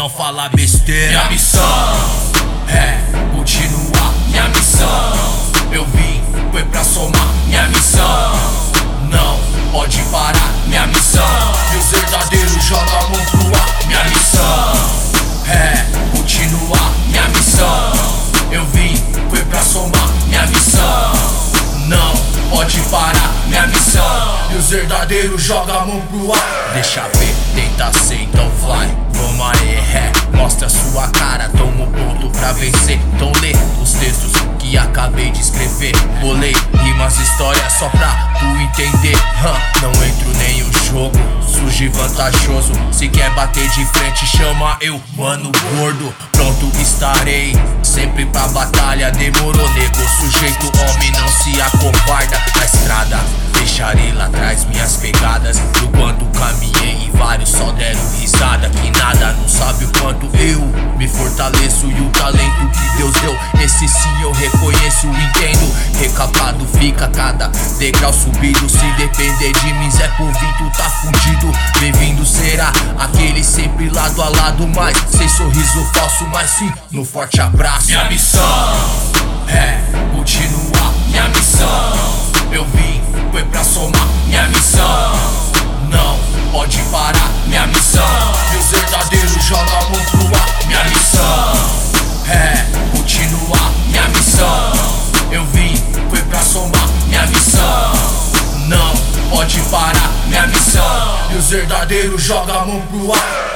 não fala besteira. Minha missão é continuar. Minha missão Eu vim, foi pra somar. Minha missão Não pode parar. Minha missão E os verdadeiros jogam a mão pro ar. Minha missão é continuar. Minha missão Eu vim, foi pra somar. Minha missão Não pode parar. Minha missão E os verdadeiros jogam a mão pro ar. Deixa ver, tenta ser, então fly. Vamos aí, mostra sua cara, toma o ponto pra vencer. Então lê os textos que acabei de escrever. Bolei rimas, histórias só pra tu entender. Não entro nem o jogo, surge vantajoso. Se quer bater de frente, chama eu, mano gordo. Pronto estarei, sempre pra batalha. Demorou, nego, sujeito homem não se acovarda. Na estrada, deixarei lá atrás minhas pegadas. Do quanto caminhei e vários só deram risada. Que nada não sabe o quanto eu me fortaleço. E o talento que Deus deu, esse sim eu reconheço, entendo. Recapado fica cada degrau subido. Se depender de mim, Zé Povinho tá fundido. Bem-vindo será aquele sempre lado a lado, mas sem sorriso falso, mas sim no forte abraço. Minha missão é continuar. Minha missão Eu vim, foi pra somar. Minha missão Não pode parar. Minha missão E os verdadeiros jogam a mão pro ar. Minha missão é continuar. Minha missão Eu vim, foi pra somar. Minha missão Não pode parar. Minha missão E os verdadeiros jogam a mão pro ar.